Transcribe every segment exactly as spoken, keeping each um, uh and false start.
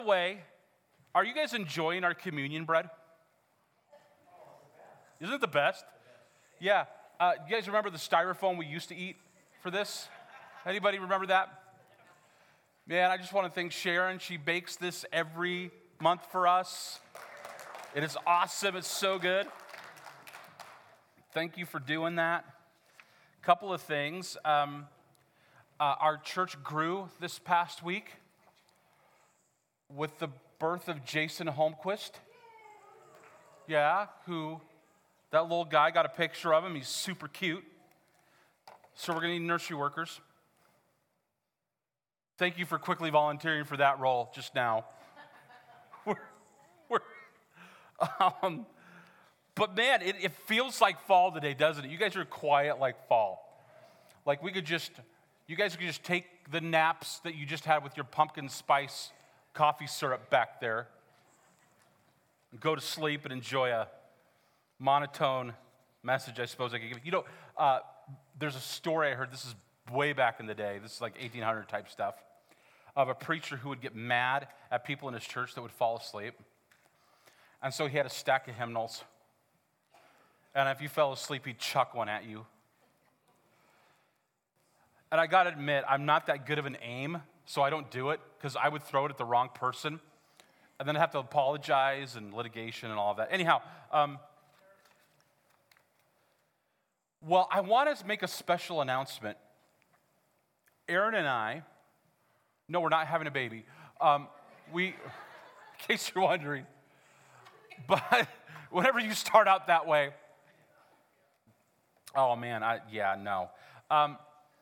Way, are you guys enjoying our communion bread? Isn't it the best? Yeah. Uh, you guys remember the styrofoam we used to eat for this? Anybody remember that? Man, I just want to thank Sharon. She bakes this every month for us. It is awesome. It's so good. Thank you for doing that. Couple of things. Um, uh, our church grew this past week with the birth of Jason Holmquist. Yeah, who, that little guy, got a picture of him. He's super cute. So we're going to need nursery workers. Thank you for quickly volunteering for that role just now. we're, we're, um, but man, it, it feels like fall today, doesn't it? You guys are quiet like fall. Like we could just, you guys could just take the naps that you just had with your pumpkin spice coffee syrup back there, go to sleep and enjoy a monotone message, I suppose I could give you. You know, uh, there's a story I heard, this is way back in the day, this is like eighteen hundred type stuff, of a preacher who would get mad at people in his church that would fall asleep. And so he had a stack of hymnals. And if you fell asleep, he'd chuck one at you. And I got to admit, I'm not that good of an aim, so I don't do it, because I would throw it at the wrong person, and then I'd have to apologize and litigation and all of that. Anyhow, um, well, I want to make a special announcement. Aaron and I, no, we're not having a baby. Um, we, in case you're wondering, but whenever you start out that way, oh man, I, yeah, no. Um,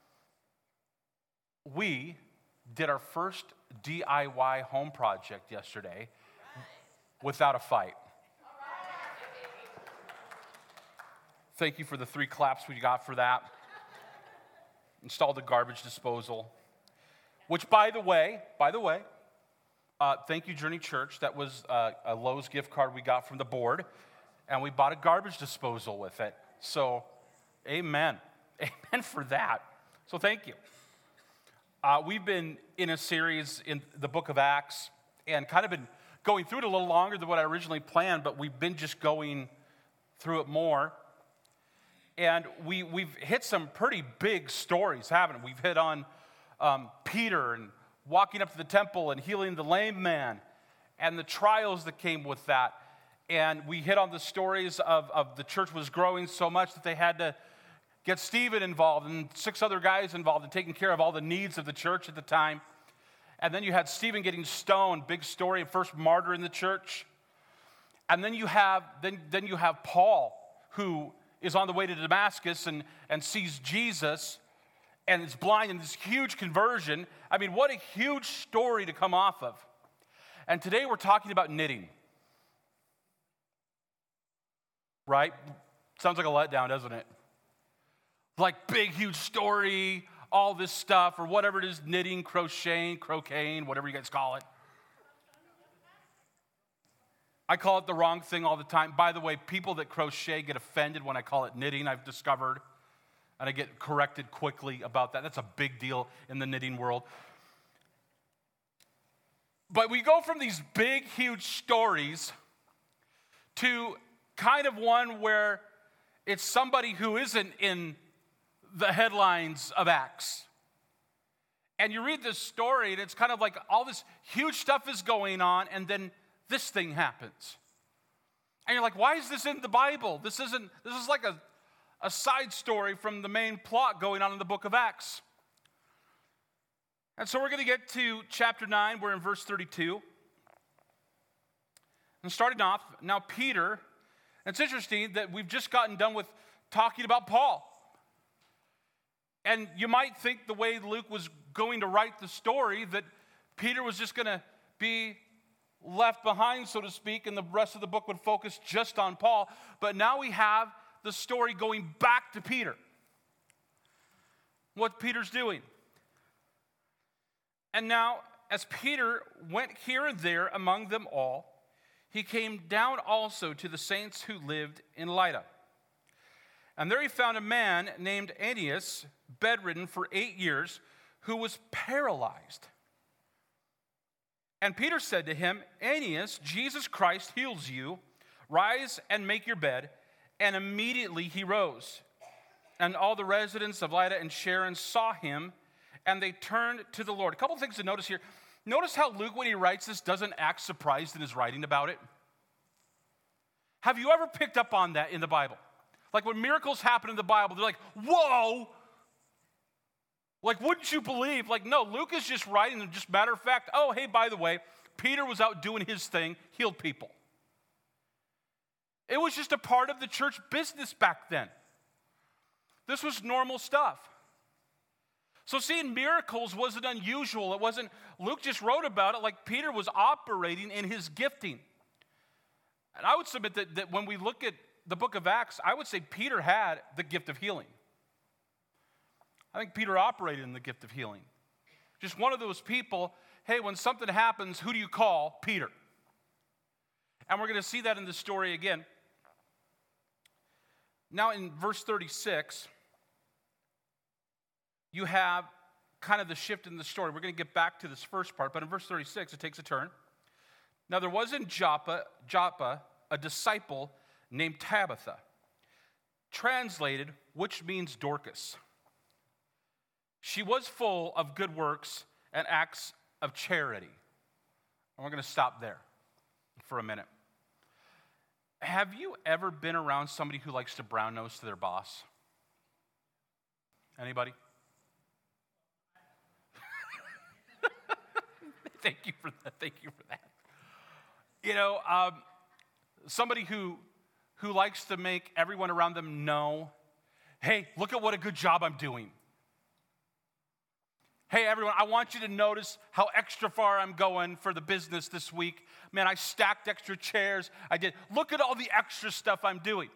we did our first D I Y home project yesterday without a fight. Thank you for the three claps we got for that. Installed a garbage disposal, which by the way, by the way, uh, thank you Journey Church. That was uh, a Lowe's gift card we got from the board, and we bought a garbage disposal with it. So, amen. Amen for that. So thank you. Uh, we've been in a series in the book of Acts and kind of been going through it a little longer than what I originally planned, but we've been just going through it more. And we, we've hit some pretty big stories, haven't we? We've hit on um, Peter and walking up to the temple and healing the lame man and the trials that came with that. And we hit on the stories of, of the church was growing so much that they had to get Stephen involved and six other guys involved in taking care of all the needs of the church at the time. And then you had Stephen getting stoned, big story, first martyr in the church. And then you have then, then you have Paul, who is on the way to Damascus and, and sees Jesus and is blind in this huge conversion. I mean, what a huge story to come off of. And today we're talking about knitting. Right? Sounds like a letdown, doesn't it? Like big, huge story, all this stuff, or whatever it is, knitting, crocheting, croqueting, whatever you guys call it. I call it the wrong thing all the time. By the way, people that crochet get offended when I call it knitting, I've discovered, and I get corrected quickly about that. That's a big deal in the knitting world. But we go from these big, huge stories to kind of one where it's somebody who isn't in the headlines of Acts. And you read this story, and it's kind of like all this huge stuff is going on, and then this thing happens. And you're like, why is this in the Bible? This isn't, this is like a, a side story from the main plot going on in the book of Acts. And so we're going to get to chapter nine. We're in verse thirty-two. And starting off, now Peter, and it's interesting that we've just gotten done with talking about Paul. And you might think the way Luke was going to write the story that Peter was just going to be left behind, so to speak, and the rest of the book would focus just on Paul. But now we have the story going back to Peter. What Peter's doing. And now, as Peter went here and there among them all, he came down also to the saints who lived in Lydda. And there he found a man named Aeneas, bedridden for eight years, who was paralyzed. And Peter said to him, Aeneas, Jesus Christ heals you. Rise and make your bed. And immediately he rose. And all the residents of Lydda and Sharon saw him, and they turned to the Lord. A couple of things to notice here. Notice how Luke, when he writes this, doesn't act surprised in his writing about it. Have you ever picked up on that in the Bible? Like when miracles happen in the Bible, they're like, whoa! Like, wouldn't you believe? Like, no, Luke is just writing, and just matter of fact, oh, hey, by the way, Peter was out doing his thing, healed people. It was just a part of the church business back then. This was normal stuff. So seeing miracles wasn't unusual. It wasn't, Luke just wrote about it like Peter was operating in his gifting. And I would submit that, that when we look at the book of Acts, I would say Peter had the gift of healing. I think Peter operated in the gift of healing. Just one of those people, hey, when something happens, who do you call? Peter. And we're going to see that in the story again. Now in verse thirty-six, you have kind of the shift in the story. We're going to get back to this first part, but in verse thirty-six, it takes a turn. Now there was in Joppa, Joppa a disciple named Tabitha, translated, which means Dorcas. She was full of good works and acts of charity. And we're going to stop there for a minute. Have you ever been around somebody who likes to brown nose to their boss? Anybody? Thank you for that. Thank you for that. You know, um, somebody who who likes to make everyone around them know, hey, look at what a good job I'm doing. Hey, everyone, I want you to notice how extra far I'm going for the business this week. Man, I stacked extra chairs. I did. Look at all the extra stuff I'm doing.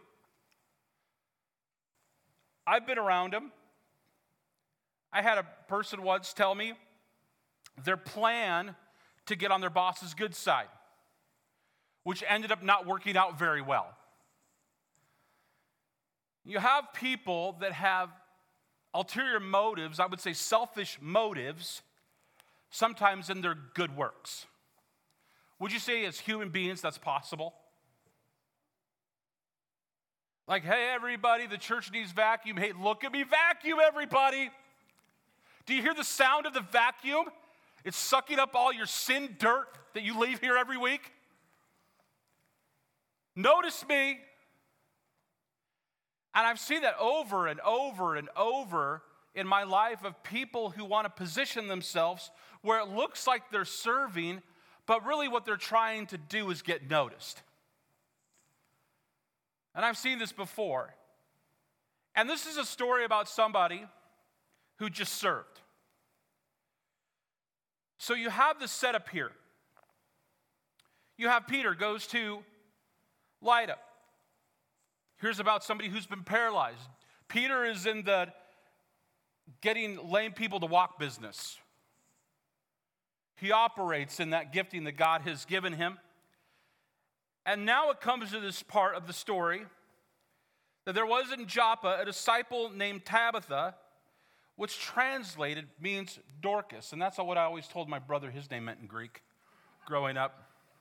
I've been around them. I had a person once tell me their plan to get on their boss's good side, which ended up not working out very well. You have people that have ulterior motives, I would say selfish motives, sometimes in their good works. Would you say as human beings that's possible? Like, hey, everybody, the church needs vacuum. Hey, look at me vacuum, everybody. Do you hear the sound of the vacuum? It's sucking up all your sin dirt that you leave here every week. Notice me. And I've seen that over and over and over in my life of people who want to position themselves where it looks like they're serving, but really what they're trying to do is get noticed. And I've seen this before. And this is a story about somebody who just served. So you have this setup here. You have Peter goes to Lydda. Here's about somebody who's been paralyzed. Peter is in the getting lame people to walk business. He operates in that gifting that God has given him. And now it comes to this part of the story that there was in Joppa a disciple named Tabitha, which translated means Dorcas. And that's what I always told my brother his name meant in Greek growing up.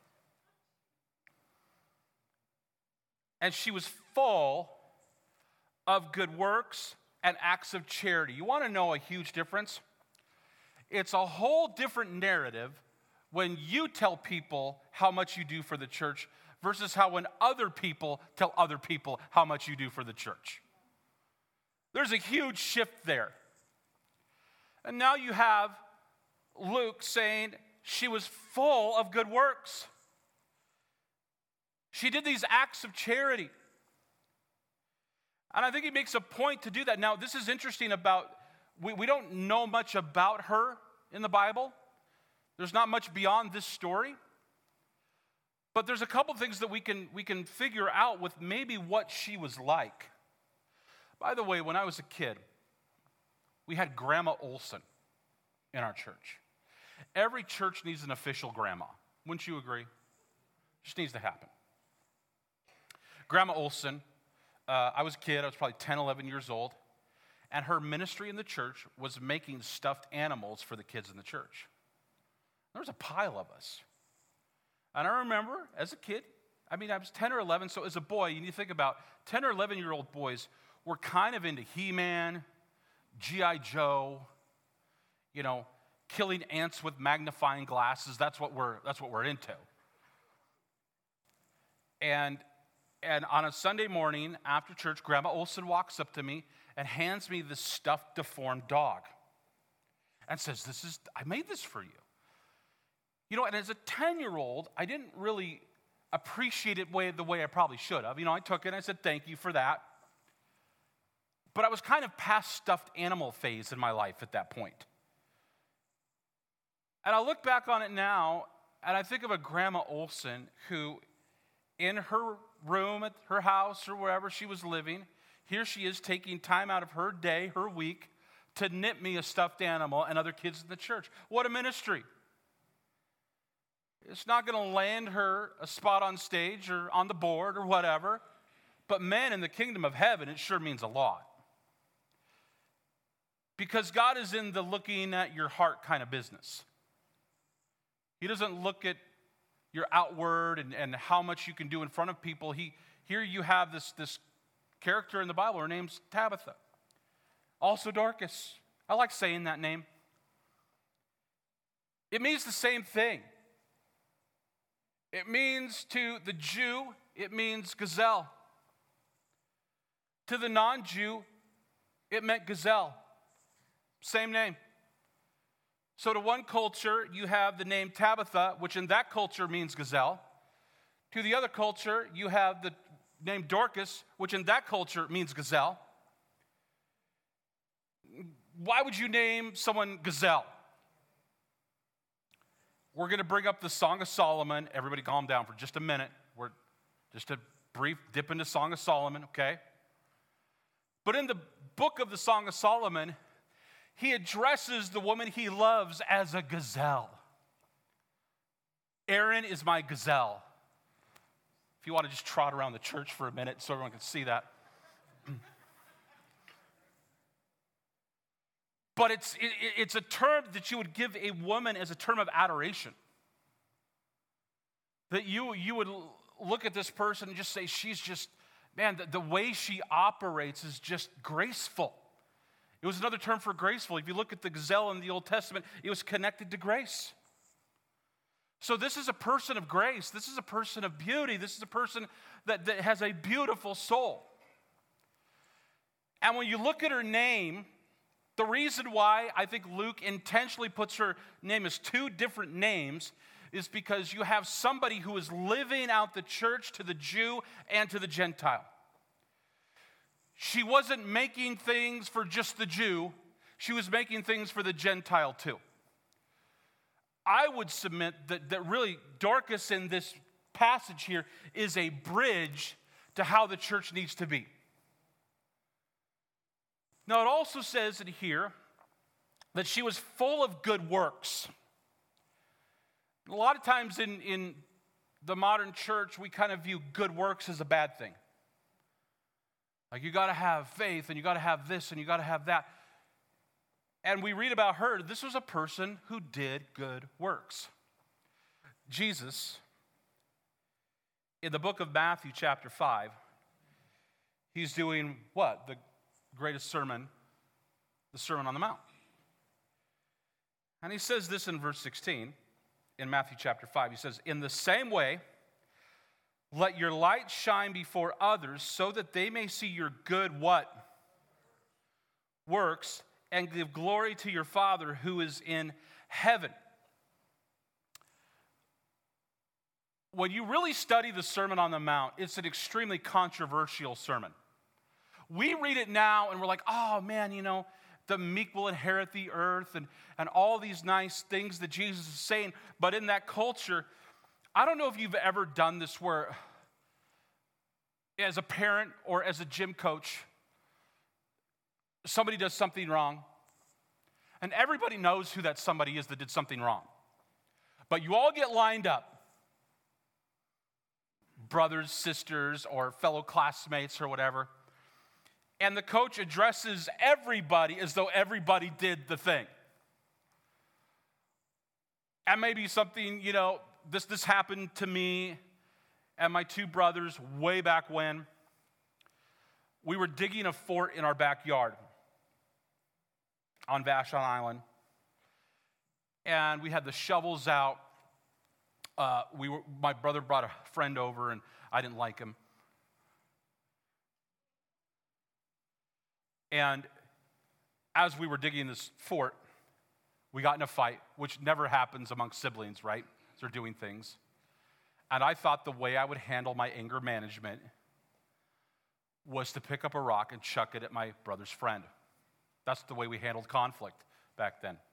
And she was full of good works and acts of charity. You want to know a huge difference? It's a whole different narrative when you tell people how much you do for the church versus how when other people tell other people how much you do for the church. There's a huge shift there. And now you have Luke saying she was full of good works. She did these acts of charity. And I think he makes a point to do that. Now, this is interesting about, we, we don't know much about her in the Bible. There's not much beyond this story. But there's a couple things that we can, we can figure out with maybe what she was like. By the way, when I was a kid, we had Grandma Olson in our church. Every church needs an official grandma. Wouldn't you agree? Just needs to happen. Grandma Olson, uh, I was a kid, I was probably ten, eleven years old, and her ministry in the church was making stuffed animals for the kids in the church. There was a pile of us. And I remember as a kid, I mean, I was ten or eleven, so as a boy, you need to think about ten or eleven-year-old boys were kind of into He-Man, G I. Joe, you know, killing ants with magnifying glasses. That's what we're, that's what we're into. And, and on a Sunday morning after church, Grandma Olson walks up to me and hands me this stuffed, deformed dog and says, this is, I made this for you. You know, and as a ten-year-old, I didn't really appreciate it way, the way I probably should have. You know, I took it and I said, thank you for that. But I was kind of past stuffed animal phase in my life at that point. And I look back on it now, and I think of a Grandma Olson who, in her room at her house or wherever she was living, here she is taking time out of her day, her week, to knit me a stuffed animal and other kids in the church. What a ministry. It's not going to land her a spot on stage or on the board or whatever, but man, in the kingdom of heaven, it sure means a lot. Because God is in the looking at your heart kind of business. He doesn't look at your outward and, and how much you can do in front of people. He, here you have this, this character in the Bible. Her name's Tabitha. Also Dorcas. I like saying that name. It means the same thing. It means to the Jew, it means gazelle. To the non-Jew, it meant gazelle. Same name. So to one culture, you have the name Tabitha, which in that culture means gazelle. To the other culture, you have the name Dorcas, which in that culture means gazelle. Why would you name someone gazelle? We're going to bring up the Song of Solomon. Everybody calm down for just a minute. We're just a brief dip into Song of Solomon, okay? But in the book of the Song of Solomon, he addresses the woman he loves as a gazelle. Erin is my gazelle. If you want to just trot around the church for a minute so everyone can see that. But it's, it, it's a term that you would give a woman as a term of adoration. That you, you would look at this person and just say, she's just, man, the, the way she operates is just graceful. It was another term for graceful. If you look at the gazelle in the Old Testament, it was connected to grace. So this is a person of grace. This is a person of beauty. This is a person that, that has a beautiful soul. And when you look at her name, the reason why I think Luke intentionally puts her name as two different names is because you have somebody who is living out the church to the Jew and to the Gentile. She wasn't making things for just the Jew. She was making things for the Gentile too. I would submit that, that really Dorcas in this passage here is a bridge to how the church needs to be. Now, it also says in here that she was full of good works. A lot of times in, in the modern church, we kind of view good works as a bad thing. Like, you got to have faith, and you got to have this, and you got to have that. And we read about her. This was a person who did good works. Jesus, in the book of Matthew chapter five, he's doing what? The greatest sermon, the Sermon on the Mount. And he says this in verse sixteen, in Matthew chapter five. He says, in the same way, let your light shine before others so that they may see your good what? Works, and give glory to your Father who is in heaven. When you really study the Sermon on the Mount, it's an extremely controversial sermon. We read it now and we're like, oh man, you know, the meek will inherit the earth and, and all these nice things that Jesus is saying. But in that culture, I don't know if you've ever done this where as a parent or as a gym coach, somebody does something wrong, and everybody knows who that somebody is that did something wrong. But you all get lined up, brothers, sisters, or fellow classmates or whatever, and the coach addresses everybody as though everybody did the thing. And maybe something, you know, this, this happened to me and my two brothers way back when. We were digging a fort in our backyard on Vashon Island. And we had the shovels out. Uh, we were, my brother brought a friend over, and I didn't like him. And as we were digging this fort, we got in a fight, which never happens among siblings, right? They're doing things. And I thought the way I would handle my anger management was to pick up a rock and chuck it at my brother's friend. That's the way we handled conflict back then.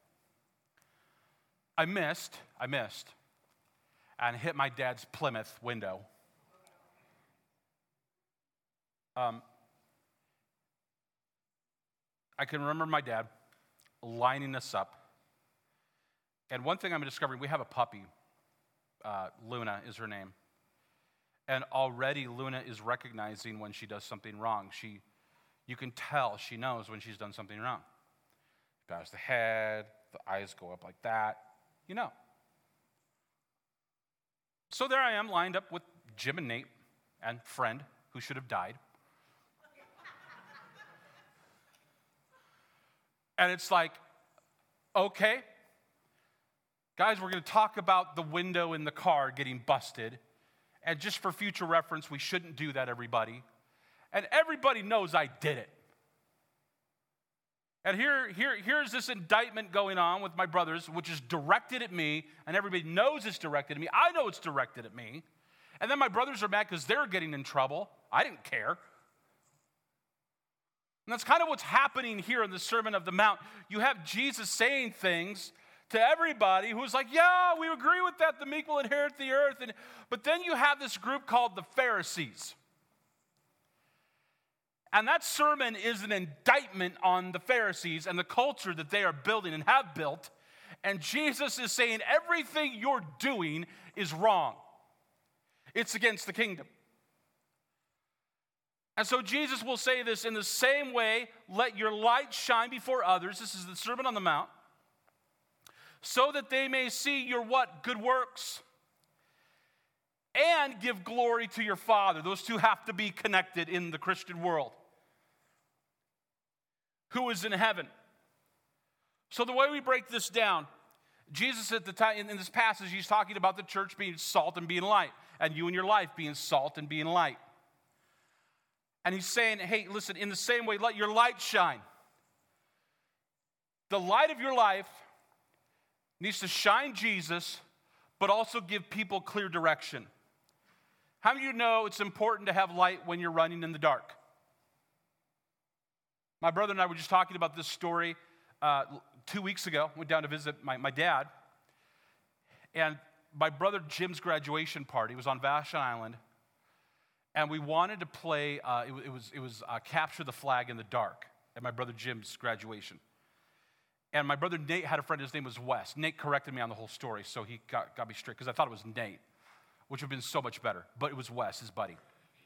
I missed, I missed, and hit my dad's Plymouth window. Um, I can remember my dad lining us up. And one thing I'm discovering, we have a puppy. Uh, Luna is her name. And already Luna is recognizing when she does something wrong. She, you can tell she knows when she's done something wrong. She bows the head, the eyes go up like that. You know. So there I am lined up with Jim and Nate and friend who should have died. And it's like, okay, guys, we're going to talk about the window in the car getting busted. And just for future reference, we shouldn't do that, everybody. And everybody knows I did it. And here, here, here's this indictment going on with my brothers, which is directed at me, and everybody knows it's directed at me. I know it's directed at me. And then my brothers are mad because they're getting in trouble. I didn't care. And that's kind of what's happening here in the Sermon of the Mount. You have Jesus saying things to everybody who's like, yeah, we agree with that, the meek will inherit the earth. And, but then you have this group called the Pharisees. And that sermon is an indictment on the Pharisees and the culture that they are building and have built. And Jesus is saying everything you're doing is wrong. It's against the kingdom. And so Jesus will say this in the same way, let your light shine before others. This is the Sermon on the Mount. So that they may see your what? Good works. And give glory to your Father. Those two have to be connected in the Christian world. Who is in heaven. So the way we break this down, Jesus at the time, in this passage, he's talking about the church being salt and being light. And you and your life being salt and being light. And he's saying, hey, listen, in the same way, let your light shine. The light of your life needs to shine Jesus, but also give people clear direction. How many of you know it's important to have light when you're running in the dark? My brother and I were just talking about this story uh, two weeks ago. Went down to visit my, my dad. And my brother Jim's graduation party was on Vashon Island. And we wanted to play, uh, it, it was, it was uh, Capture the Flag in the Dark at my brother Jim's graduation. And my brother Nate had a friend, his name was Wes. Nate corrected me on the whole story, so he got, got me straight, because I thought it was Nate, which would have been so much better. But it was Wes, his buddy.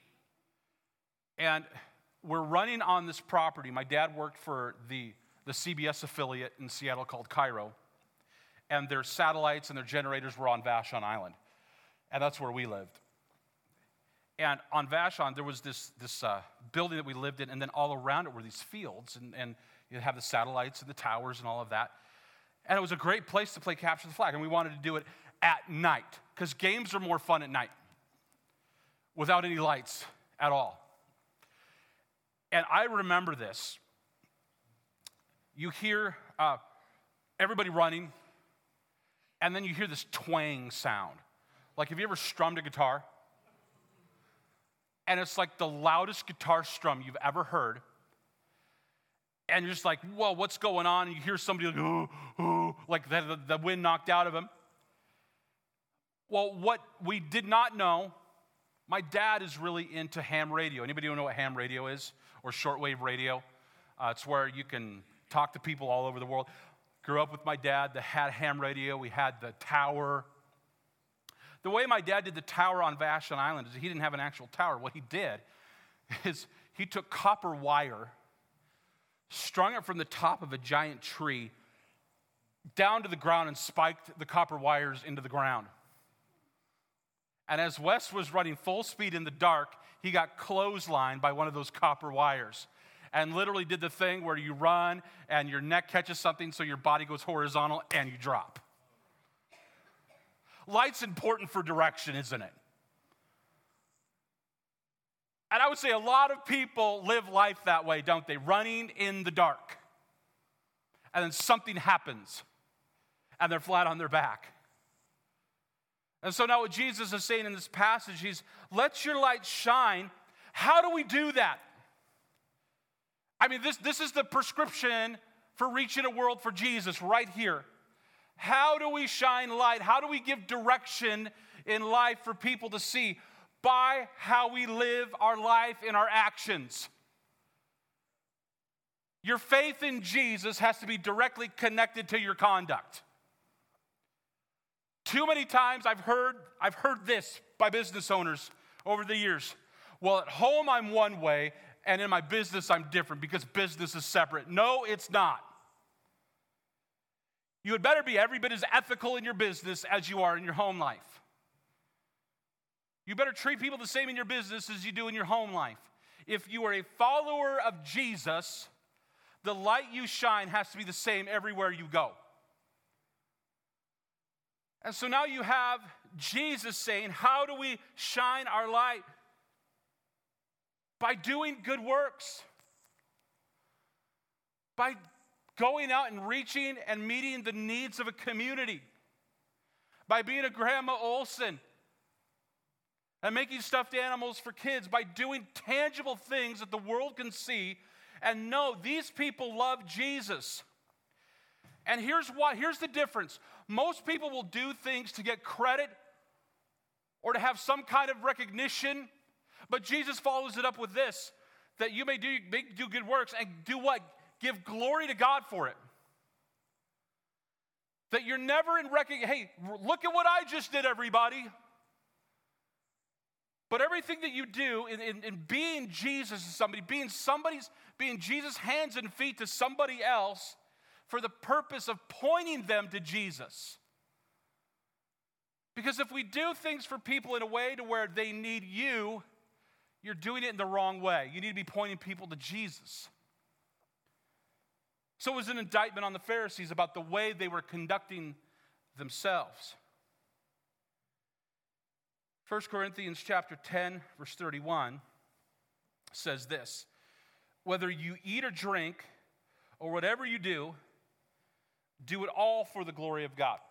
And we're running on this property. My dad worked for the, the C B S affiliate in Seattle called Cairo. And their satellites and their generators were on Vashon Island. And that's where we lived. And on Vashon, there was this, this uh, building that we lived in, and then all around it were these fields, and, and you have the satellites and the towers and all of that. And it was a great place to play Capture the Flag, and we wanted to do it at night, because games are more fun at night, without any lights at all. And I remember this. You hear uh, everybody running, and then you hear this twang sound. Like, have you ever strummed a guitar? And it's like the loudest guitar strum you've ever heard. And you're just like, whoa, what's going on? And you hear somebody like, oh, oh, like the, the, the wind knocked out of him. Well, what we did not know, my dad is really into ham radio. Anybody know what ham radio is? Or shortwave radio? Uh, it's where you can talk to people all over the world. Grew up with my dad that had ham radio. We had the tower. The way my dad did the tower on Vashon Island is he didn't have an actual tower. What he did is he took copper wire, strung it from the top of a giant tree, down to the ground and spiked the copper wires into the ground. And as Wes was running full speed in the dark, he got clotheslined by one of those copper wires and literally did the thing where you run and your neck catches something so your body goes horizontal and you drop. Light's important for direction, isn't it? And I would say a lot of people live life that way, don't they? Running in the dark. And then something happens, and they're flat on their back. And so now what Jesus is saying in this passage, he's, let your light shine. How do we do that? I mean, this, this is the prescription for reaching a world for Jesus right here. How do we shine light? How do we give direction in life for people to see? By how we live our life in our actions. Your faith in Jesus has to be directly connected to your conduct. Too many times I've heard, I've heard this by business owners over the years. Well, at home I'm one way, and in my business I'm different because business is separate. No, it's not. You had better be every bit as ethical in your business as you are in your home life. You better treat people the same in your business as you do in your home life. If you are a follower of Jesus, the light you shine has to be the same everywhere you go. And so now you have Jesus saying, how do we shine our light? By doing good works. By going out and reaching and meeting the needs of a community. By being a Grandma Olson and making stuffed animals for kids. By doing tangible things that the world can see and know these people love Jesus. And here's why, here's the difference. Most people will do things to get credit or to have some kind of recognition, but Jesus follows it up with this, that you may do, may do good works and do what? Give glory to God for it. That you're never in recognition. Hey, look at what I just did, everybody. But everything that you do in, in, in being Jesus to somebody, being somebody's, being Jesus' hands and feet to somebody else for the purpose of pointing them to Jesus. Because if we do things for people in a way to where they need you, you're doing it in the wrong way. You need to be pointing people to Jesus. So it was an indictment on the Pharisees about the way they were conducting themselves. First Corinthians chapter ten, verse thirty-one says this, whether you eat or drink or whatever you do, do it all for the glory of God.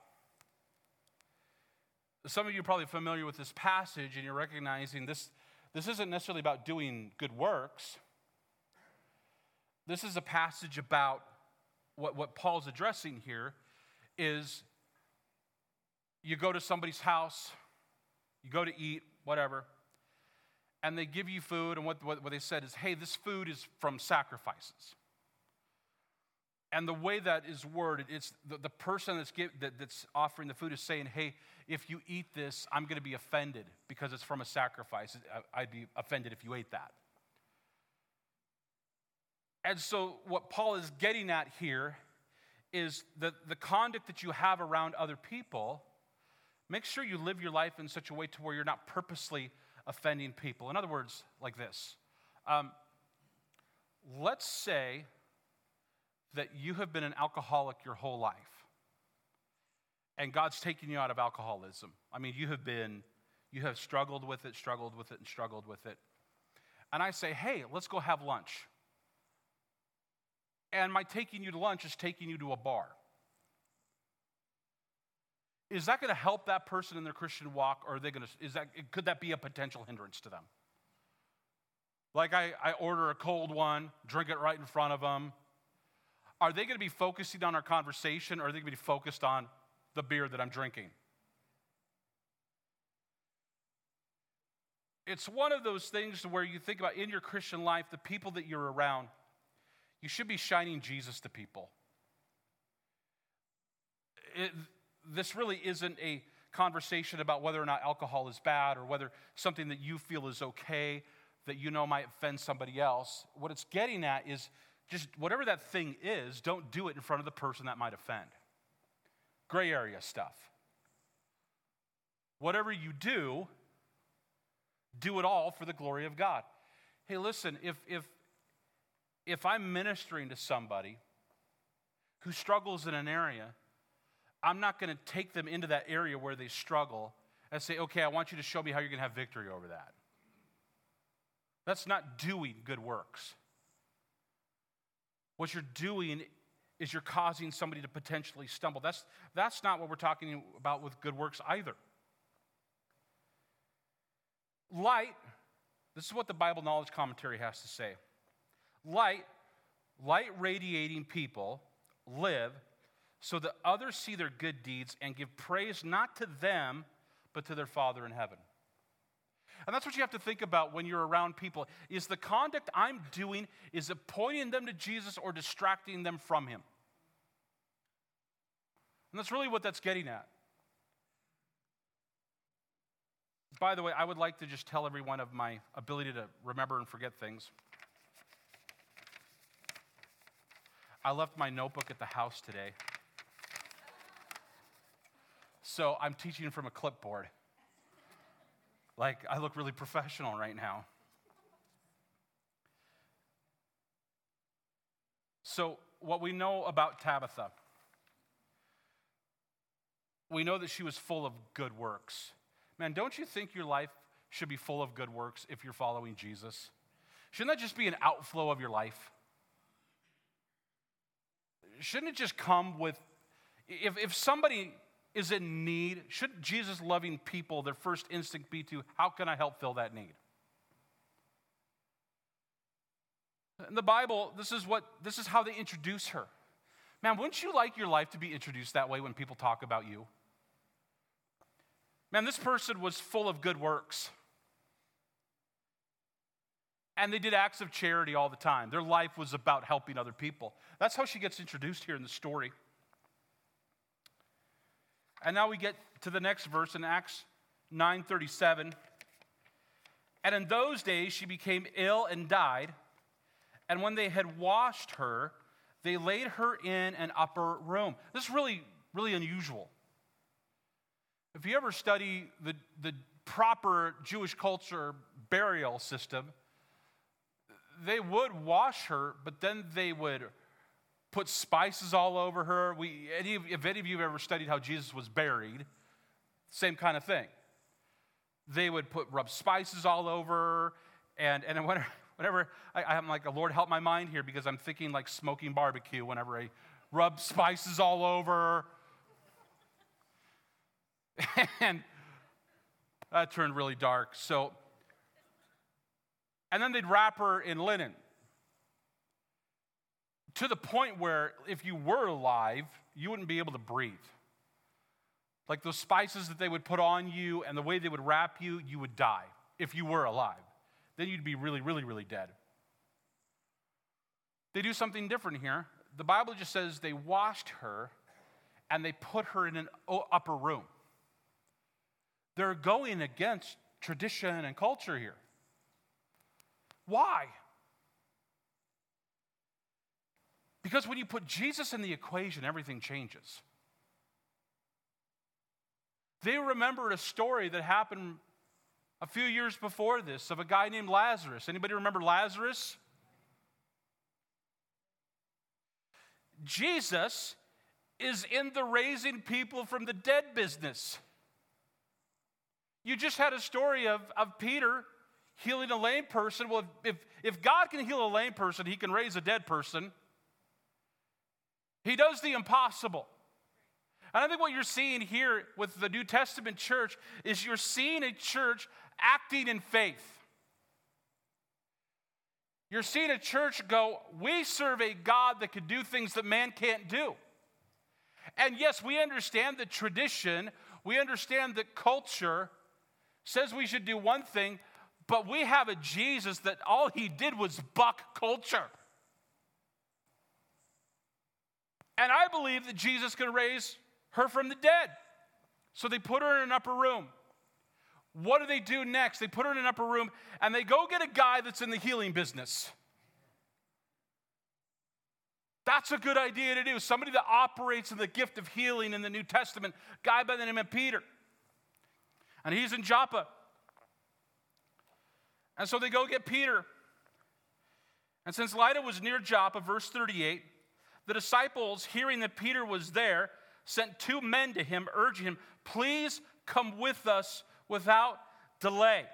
Some of you are probably familiar with this passage and you're recognizing this, this isn't necessarily about doing good works. This is a passage about what, what Paul's addressing here is you go to somebody's house, you go to eat, whatever, and they give you food, and what, what, what they said is, hey, this food is from sacrifices. And the way that is worded, it's the, the person that's, give, that, that's offering the food is saying, hey, if you eat this, I'm going to be offended because it's from a sacrifice. I'd be offended if you ate that. And so what Paul is getting at here is that the conduct that you have around other people, make sure you live your life in such a way to where you're not purposely offending people. In other words, like this. Um, let's say that you have been an alcoholic your whole life, and God's taken you out of alcoholism. I mean, you have been, you have struggled with it, struggled with it, and struggled with it. And I say, hey, let's go have lunch. And my taking you to lunch is taking you to a bar. Is that going to help that person in their Christian walk, or are they going to, is that, could that be a potential hindrance to them? Like I, I order a cold one, drink it right in front of them. Are they going to be focusing on our conversation, or are they going to be focused on the beer that I'm drinking? It's one of those things where you think about in your Christian life, the people that you're around, you should be shining Jesus to people. It, this really isn't a conversation about whether or not alcohol is bad or whether something that you feel is okay that you know might offend somebody else. What it's getting at is just whatever that thing is, don't do it in front of the person that might offend. gray area stuff. Whatever you do, do it all for the glory of God. Hey, listen, if if if I'm ministering to somebody who struggles in an area, I'm not going to take them into that area where they struggle and say, okay, I want you to show me how you're going to have victory over that. That's not doing good works. What you're doing is you're causing somebody to potentially stumble. That's, that's not what we're talking about with good works either. Light, this is what the Bible Knowledge Commentary has to say. Light, light radiating people live so that others see their good deeds and give praise not to them, but to their Father in heaven. And that's what you have to think about when you're around people. Is the conduct I'm doing, is it pointing them to Jesus or distracting them from him? And that's really what that's getting at. By the way, I would like to just tell everyone of my ability to remember and forget things. I left my notebook at the house today. So I'm teaching from a clipboard. Like, I look really professional right now. So what we know about Tabitha, we know that she was full of good works. Man, don't you think your life should be full of good works if you're following Jesus? Shouldn't that just be an outflow of your life? Shouldn't it just come with, if, if somebody is in need, shouldn't Jesus loving people, their first instinct be to, how can I help fill that need? In the Bible, this is what, this is how they introduce her. Man, wouldn't you like your life to be introduced that way when people talk about you? Man, this person was full of good works. And they did acts of charity all the time. Their life was about helping other people. That's how she gets introduced here in the story. And now we get to the next verse in Acts nine thirty-seven. And in those days she became ill and died. And when they had washed her, they laid her in an upper room. This is really, really unusual. If you ever study the, the proper Jewish culture burial system, they would wash her, but then they would put spices all over her. We, any, if any of you have ever studied how Jesus was buried, same kind of thing. They would put rub spices all over her, and, and whenever, whenever I, I'm like, Lord, help my mind here, because I'm thinking like smoking barbecue whenever I rub spices all over her. And that turned really dark. So, and then they'd wrap her in linen, to the point where if you were alive, you wouldn't be able to breathe. Like those spices that they would put on you and the way they would wrap you, you would die if you were alive. Then you'd be really, really, really dead. They do something different here. The Bible just says they washed her and they put her in an upper room. They're going against tradition and culture here. Why? Because when you put Jesus in the equation, everything changes. They remembered a story that happened a few years before this of a guy named Lazarus. Anybody remember Lazarus? Jesus is in the raising people from the dead business. You just had a story of, of Peter healing a lame person. Well, if, if God can heal a lame person, he can raise a dead person. He does the impossible. And I think what you're seeing here with the New Testament church is you're seeing a church acting in faith. You're seeing a church go, we serve a God that can do things that man can't do. And yes, we understand that tradition, we understand that culture says we should do one thing, but we have a Jesus that all he did was buck culture. And I believe that Jesus can raise her from the dead. So they put her in an upper room. What do they do next? They put her in an upper room and they go get a guy that's in the healing business. That's a good idea to do. Somebody that operates in the gift of healing in the New Testament, guy by the name of Peter. And he's in Joppa. And so they go get Peter. And since Lydda was near Joppa, verse thirty-eight, the disciples, hearing that Peter was there, sent two men to him, urging him, please come with us without delay.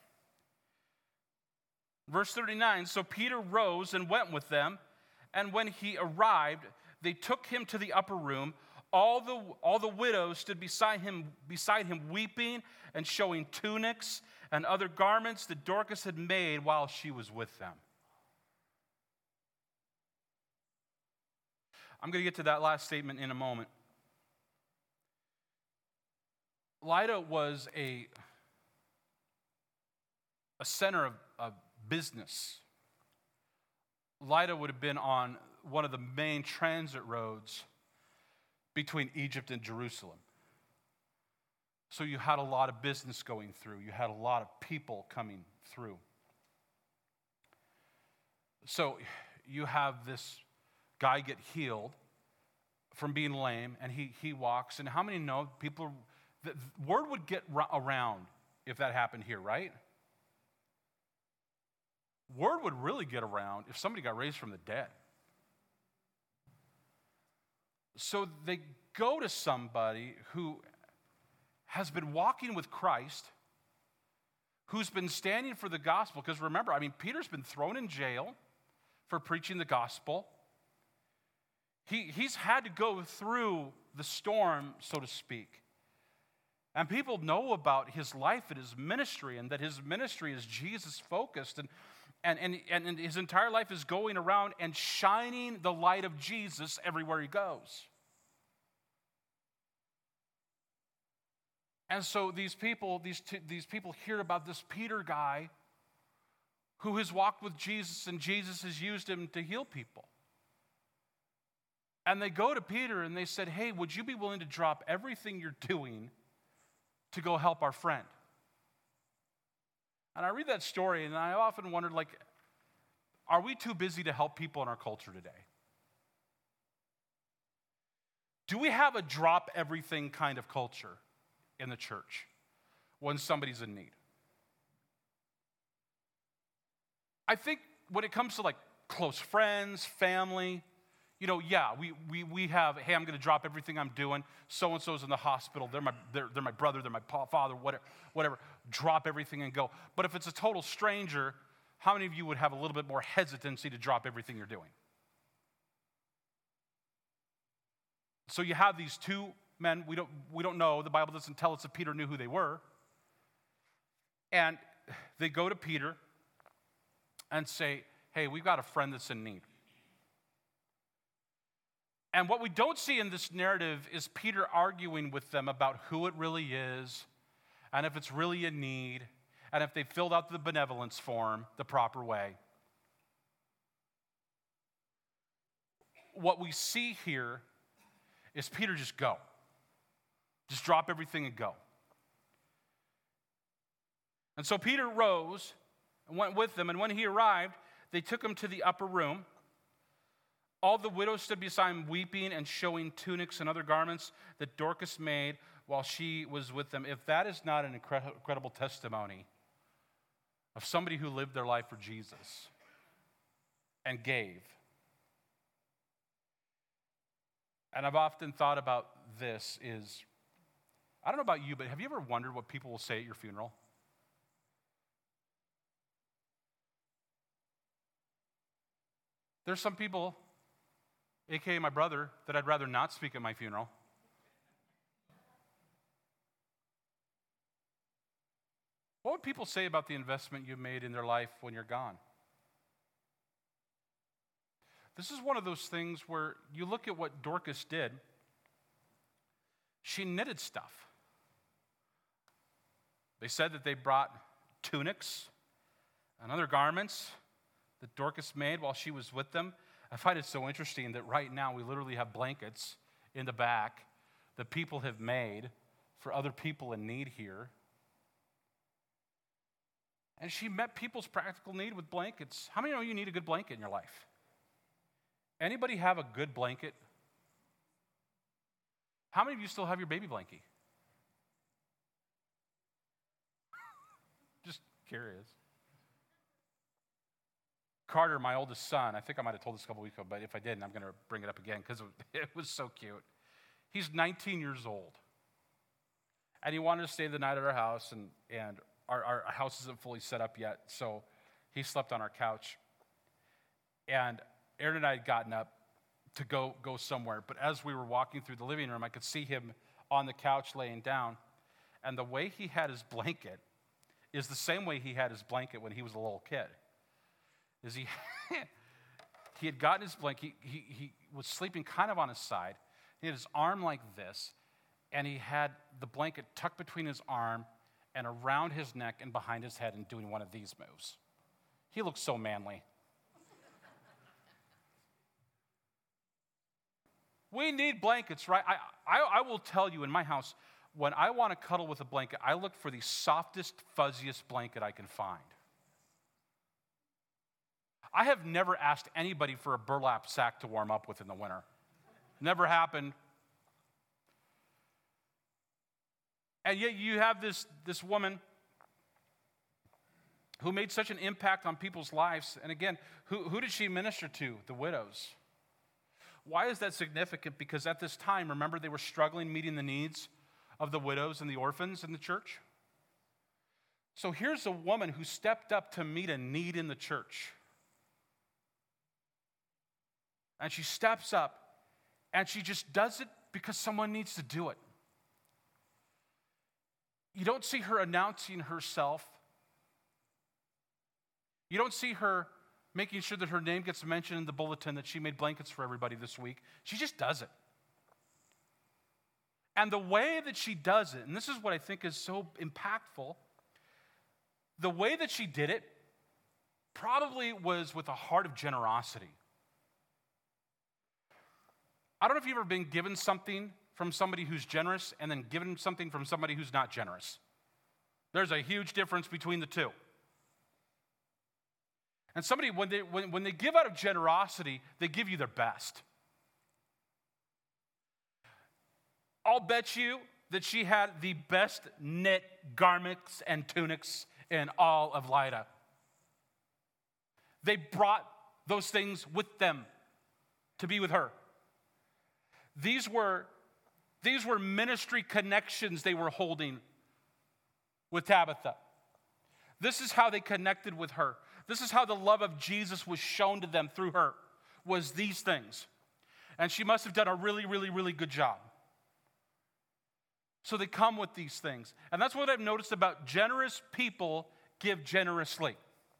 Verse thirty-nine, so Peter rose and went with them, and when he arrived, they took him to the upper room. All the, all the widows stood beside him, beside him weeping and showing tunics and other garments that Dorcas had made while she was with them. I'm going to get to that last statement in a moment. Lydda was a, a center of, of business. Lydda would have been on one of the main transit roads between Egypt and Jerusalem. So you had a lot of business going through. You had a lot of people coming through. So you have this guy get healed from being lame, and he, he walks. And how many know people, the word would get around if that happened here, right? Word would really get around if somebody got raised from the dead. So they go to somebody who has been walking with Christ, who's been standing for the gospel. Because remember, I mean, Peter's been thrown in jail for preaching the gospel. He, he's had to go through the storm, so to speak. And people know about his life and his ministry, and that his ministry is Jesus-focused. And, and, and, and his entire life is going around and shining the light of Jesus everywhere he goes. And so these people, these, two, these people hear about this Peter guy who has walked with Jesus, and Jesus has used him to heal people. And they go to Peter and they said, hey, would you be willing to drop everything you're doing to go help our friend? And I read that story and I often wondered, like, are we too busy to help people in our culture today? Do we have a drop everything kind of culture in the church when somebody's in need? I think when it comes to like close friends, family, you know, yeah, we we we have, hey, I'm going to drop everything I'm doing. So-and-so's in the hospital. They're my, they're, they're my brother. They're my father, whatever, whatever. Drop everything and go. But if it's a total stranger, how many of you would have a little bit more hesitancy to drop everything you're doing? So you have these two men. We don't, we don't know. The Bible doesn't tell us if Peter knew who they were. And they go to Peter and say, hey, we've got a friend that's in need. And what we don't see in this narrative is Peter arguing with them about who it really is, and if it's really a need, and if they filled out the benevolence form the proper way. What we see here is Peter just go. Just drop everything and go. And so Peter rose and went with them, and when he arrived, they took him to the upper room. All the widows stood beside him weeping and showing tunics and other garments that Dorcas made while she was with them. If that is not an incredible testimony of somebody who lived their life for Jesus and gave. And I've often thought about this is, I don't know about you, but have you ever wondered what people will say at your funeral? There's some people, A K A my brother, that I'd rather not speak at my funeral. What would people say about the investment you made in their life when you're gone? This is one of those things where you look at what Dorcas did. She knitted stuff. They said that they brought tunics and other garments that Dorcas made while she was with them. I find it so interesting that right now we literally have blankets in the back that people have made for other people in need here. And she met people's practical need with blankets. How many know you need a good blanket in your life? Anybody have a good blanket? How many of you still have your baby blankie? Just curious. Carter, my oldest son, I think I might have told this a couple weeks ago, but if I didn't, I'm going to bring it up again because it was so cute. He's nineteen years old. And he wanted to stay the night at our house, and, and our, our house isn't fully set up yet, so he slept on our couch. And Aaron and I had gotten up to go, go somewhere, but as we were walking through the living room, I could see him on the couch laying down, and the way he had his blanket is the same way he had his blanket when he was a little kid. Is he he had gotten his blanket, he, he, he was sleeping kind of on his side, he had his arm like this, and he had the blanket tucked between his arm and around his neck and behind his head and doing one of these moves. He looked so manly. We need blankets, right? I, I, I will tell you, in my house, when I want to cuddle with a blanket, I look for the softest, fuzziest blanket I can find. I have never asked anybody for a burlap sack to warm up with in the winter. Never happened. And yet you have this, this woman who made such an impact on people's lives. And again, who, who did she minister to? The widows. Why is that significant? Because at this time, remember, they were struggling meeting the needs of the widows and the orphans in the church. So here's a woman who stepped up to meet a need in the church. And she steps up, and she just does it because someone needs to do it. You don't see her announcing herself. You don't see her making sure that her name gets mentioned in the bulletin that she made blankets for everybody this week. She just does it. And the way that she does it, and this is what I think is so impactful, the way that she did it probably was with a heart of generosity. I don't know if you've ever been given something from somebody who's generous and then given something from somebody who's not generous. There's a huge difference between the two. And somebody, when they, when, when they give out of generosity, they give you their best. I'll bet you that she had the best knit garments and tunics in all of Lydda. They brought those things with them to be with her. These were, these were ministry connections they were holding with Tabitha. This is how they connected with her. This is how the love of Jesus was shown to them through her, was these things. And she must have done a really, really, really good job. So they come with these things. And that's what I've noticed about generous people give generously.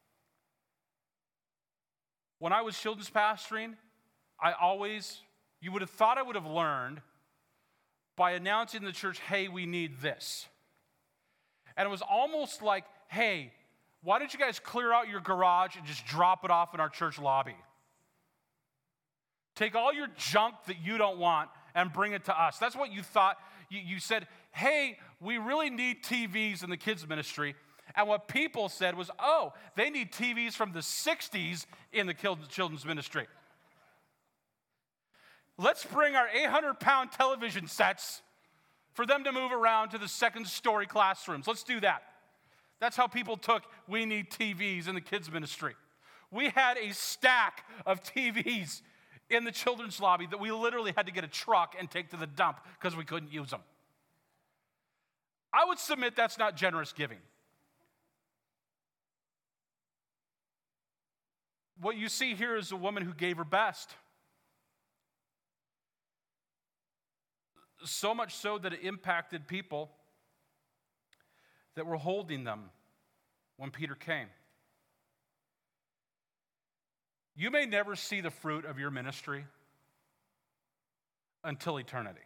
When I was children's pastoring, I always, you would have thought I would have learned by announcing to the church, hey, we need this. And it was almost like, hey, why don't you guys clear out your garage and just drop it off in our church lobby? Take all your junk that you don't want and bring it to us. That's what you thought. You, you said, hey, we really need T Vs in the kids ministry. And what people said was, oh, they need T Vs from the sixties in the children's ministry. Let's bring our eight hundred pound television sets for them to move around to the second story classrooms. Let's do that. That's how people took, we need T Vs in the kids ministry. We had a stack of T Vs in the children's lobby that we literally had to get a truck and take to the dump because we couldn't use them. I would submit that's not generous giving. What you see here is a woman who gave her best. So much so that it impacted people that were holding them when Peter came. You may never see the fruit of your ministry until eternity.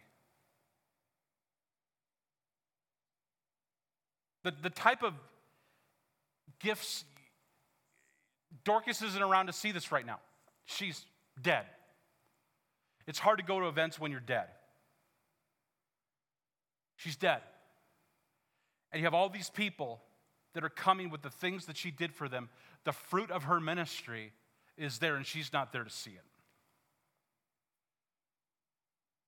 The, the type of gifts, Dorcas isn't around to see this right now. She's dead. It's hard to go to events when you're dead. She's dead. And you have all these people that are coming with the things that she did for them. The fruit of her ministry is there, and she's not there to see it.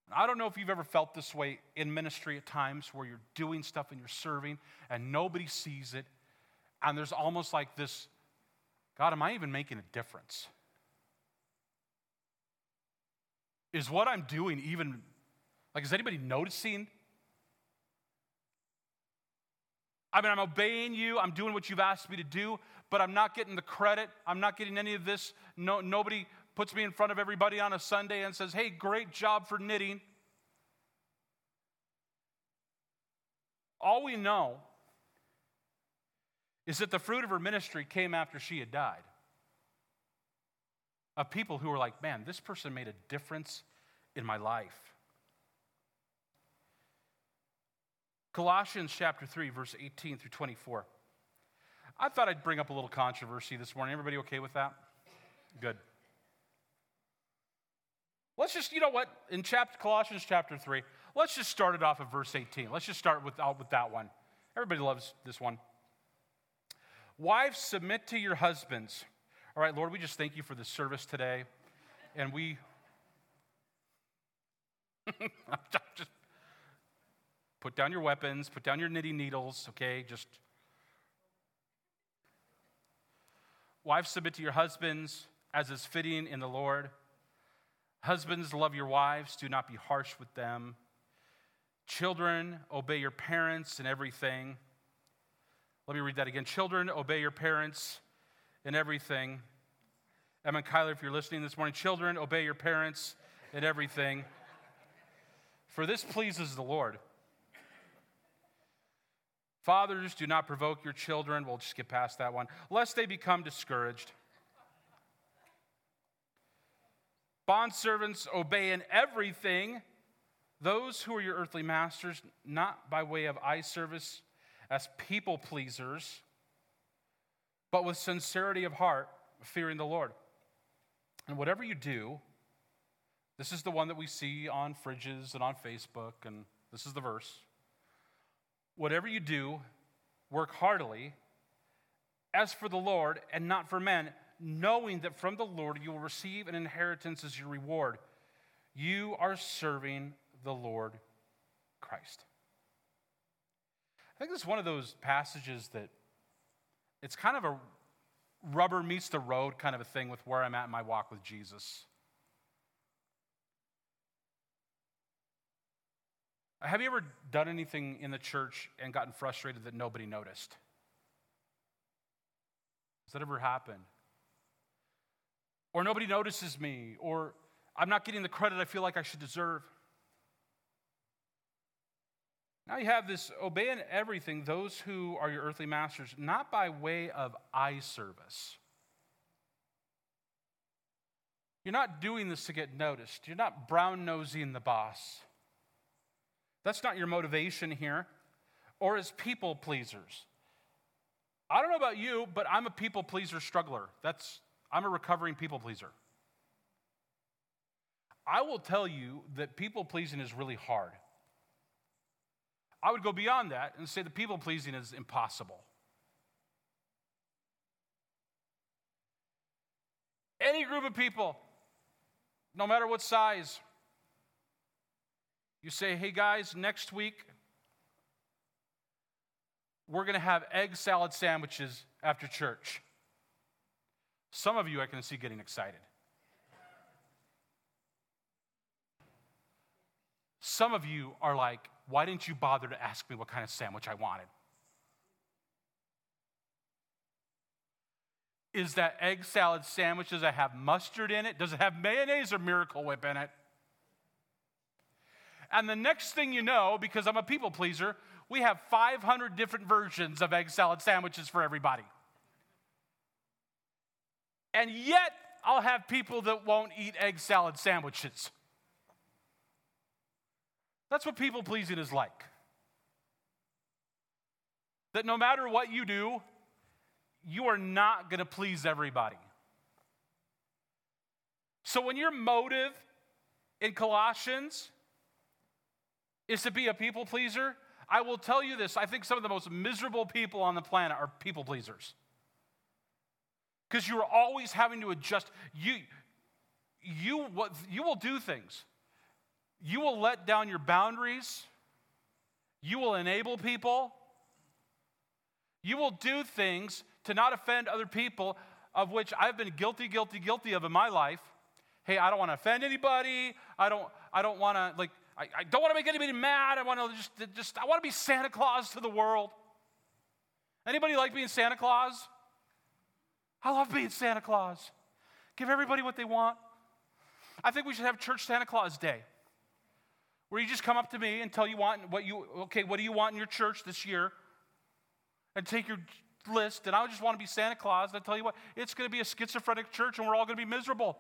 I don't know if you've ever felt this way in ministry at times where you're doing stuff and you're serving and nobody sees it. And there's almost like this, God, am I even making a difference? Is what I'm doing even, like, is anybody noticing? I mean, I'm obeying you. I'm doing what you've asked me to do, but I'm not getting the credit. I'm not getting any of this. No, nobody puts me in front of everybody on a Sunday and says, hey, great job for knitting. All we know is that the fruit of her ministry came after she had died. Of people who were like, man, this person made a difference in my life. Colossians chapter three, verse eighteen through twenty-four. I thought I'd bring up a little controversy this morning. Everybody okay with that? Good. Let's just, you know what, in chapter, Colossians chapter three, let's just start it off at verse eighteen. Let's just start with, out with that one. Everybody loves this one. Wives, submit to your husbands. All right, Lord, we just thank you for the service today. And we, just put down your weapons, put down your knitting needles, okay? Just, wives, submit to your husbands as is fitting in the Lord. Husbands, love your wives. Do not be harsh with them. Children, obey your parents in everything. Let me read that again. Children, obey your parents in everything. Emma and Kyler, if you're listening this morning, children, obey your parents in everything. For this pleases the Lord. Fathers, do not provoke your children. We'll just get past that one. Lest they become discouraged. Bondservants, obey in everything those who are your earthly masters, not by way of eye service as people pleasers, but with sincerity of heart, fearing the Lord. And whatever you do, this is the one that we see on fridges and on Facebook, and this is the verse. Whatever you do, work heartily, as for the Lord and not for men, knowing that from the Lord you will receive an inheritance as your reward. You are serving the Lord Christ. I think this is one of those passages that it's kind of a rubber meets the road kind of a thing with where I'm at in my walk with Jesus. Have you ever done anything in the church and gotten frustrated that nobody noticed? Has that ever happened? Or nobody notices me, or I'm not getting the credit I feel like I should deserve. Now you have this, obey in everything those who are your earthly masters, not by way of eye service. You're not doing this to get noticed. You're not brown-nosing the boss. That's not your motivation here. Or as people pleasers. I don't know about you, but I'm a people pleaser struggler. That's I'm a recovering people pleaser. I will tell you that people pleasing is really hard. I would go beyond that and say that people pleasing is impossible. Any group of people, no matter what size, you say, hey guys, next week, we're going to have egg salad sandwiches after church. Some of you I can see getting excited. Some of you are like, why didn't you bother to ask me what kind of sandwich I wanted? Is that egg salad sandwich, does it have mustard in it? Does it have mayonnaise or Miracle Whip in it? And the next thing you know, because I'm a people pleaser, we have five hundred different versions of egg salad sandwiches for everybody. And yet, I'll have people that won't eat egg salad sandwiches. That's what people pleasing is like. That no matter what you do, you are not going to please everybody. So when your motive in Colossians is to be a people pleaser, I will tell you this, I think some of the most miserable people on the planet are people pleasers. Because you're always having to adjust. You, you, what, you will do things. You will let down your boundaries. You will enable people. You will do things to not offend other people, of which I've been guilty, guilty, guilty of in my life. Hey, I don't want to offend anybody. I don't, I don't want to, like, I, I don't want to make anybody mad. I want to just, just, I want to be Santa Claus to the world. Anybody like being Santa Claus? I love being Santa Claus. Give everybody what they want. I think we should have Church Santa Claus Day, where you just come up to me and tell you want what you, okay, what do you want in your church this year? And take your list, and I just want to be Santa Claus, and I tell you what, it's going to be a schizophrenic church, and we're all going to be miserable.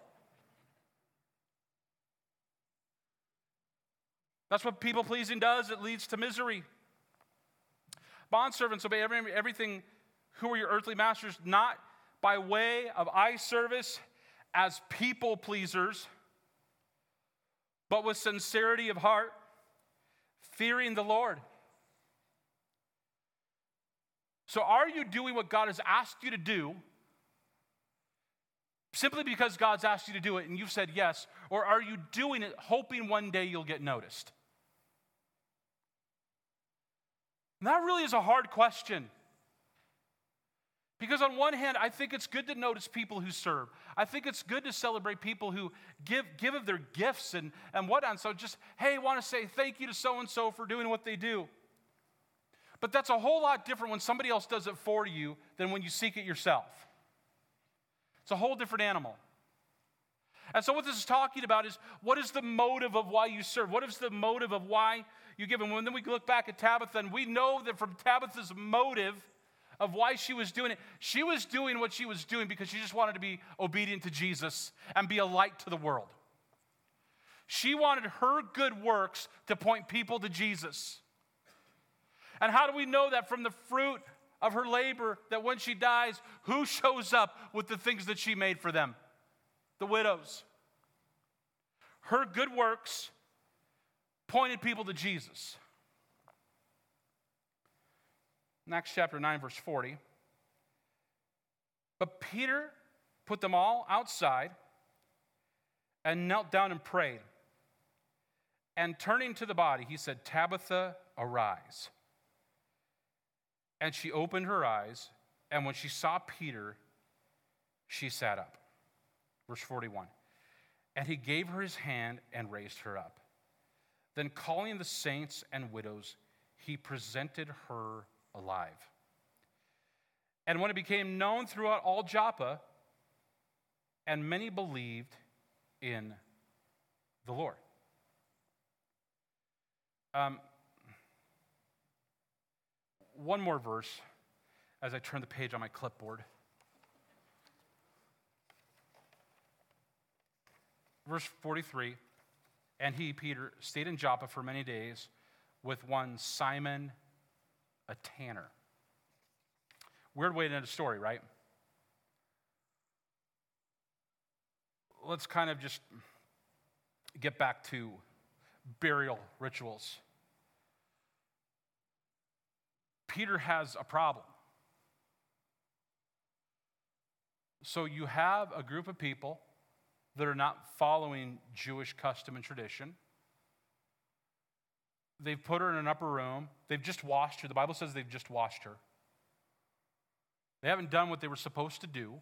That's what people-pleasing does. It leads to misery. Bondservants, obey every, everything who are your earthly masters, not by way of eye service as people pleasers, but with sincerity of heart, fearing the Lord. So are you doing what God has asked you to do simply because God's asked you to do it and you've said yes, or are you doing it hoping one day you'll get noticed? And that really is a hard question. Because on one hand, I think it's good to notice people who serve. I think it's good to celebrate people who give, give of their gifts and, and whatnot. So just, hey, I want to say thank you to so-and-so for doing what they do. But that's a whole lot different when somebody else does it for you than when you seek it yourself. It's a whole different animal. And so what this is talking about is, what is the motive of why you serve? What is the motive of why you give? And when then we look back at Tabitha, and we know that from Tabitha's motive of why she was doing it, she was doing what she was doing because she just wanted to be obedient to Jesus and be a light to the world. She wanted her good works to point people to Jesus. And how do we know that? From the fruit of her labor, that when she dies, who shows up with the things that she made for them? The widows. Her good works pointed people to Jesus. In Acts chapter nine, verse forty. But Peter put them all outside and knelt down and prayed. And turning to the body, he said, Tabitha, arise. And she opened her eyes, and when she saw Peter, she sat up. Verse forty-one. And he gave her his hand and raised her up. Then calling the saints and widows, he presented her alive. And when it became known throughout all Joppa, and many believed in the Lord. Um, one more verse as I turn the page on my clipboard. Verse forty-three, and he, Peter, stayed in Joppa for many days with one Simon, a tanner. Weird way to end a story, right? Let's kind of just get back to burial rituals. Peter has a problem. So you have a group of people that are not following Jewish custom and tradition. They've put her in an upper room. They've just washed her. The Bible says they've just washed her. They haven't done what they were supposed to do.